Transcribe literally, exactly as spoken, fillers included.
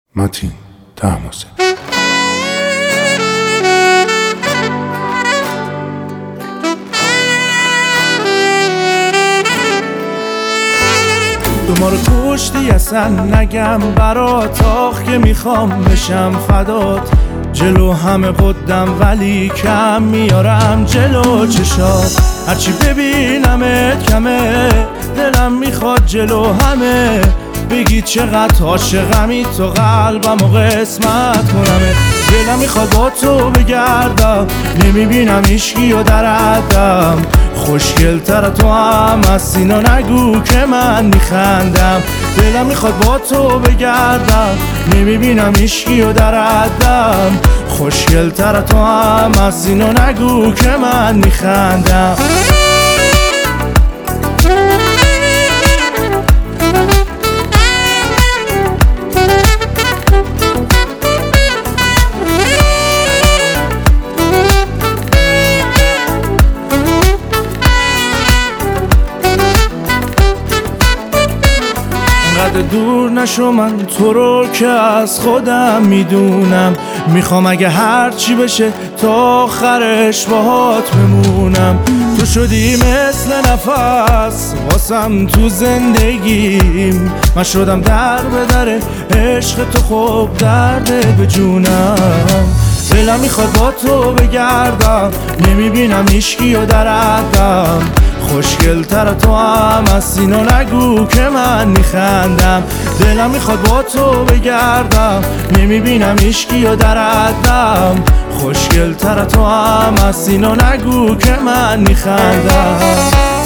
متین تحماسه. تو ما رو کشتی اصلا نگم برات، آخ که میخوام بشم فدات. جلو همه قدم ولی کم میارم جلو چشات. هرچی ببینمت کمه، دلم میخواد جلو همه بگی چقدر عاشقمی، تو قلبم و قسمت کنمه. دلم میخواد با تو بگردم، نمیبینم هیچکی و در حدم. خوشگل تر تو هم هستی، اینو نگو که من میخندم. دلم میخواد با تو بگردم، نمیبینم هیچکی و در حدم. خوشگل تر تو هم هستی، اینو نگو که من میخندم. دور نشو، من تو رو که از خودم میدونم. میخوام اگه هر چی بشه تا آخرش باهات بمونم. تو شدی مثل نفس واسم تو زندگیم، من شدم در به در عشق تو، خوب درده به جونم. دلم میخواد با تو بگردم، نمیبینم هیچکی و در حدم. خوشگل تر تو هم هستی، اینو نگو که من میخندم. دلم میخواد با تو بگردم، نمیبینم هیچکی و در حدم. خوشگل تر تو هم هستی، اینو نگو که من میخندم.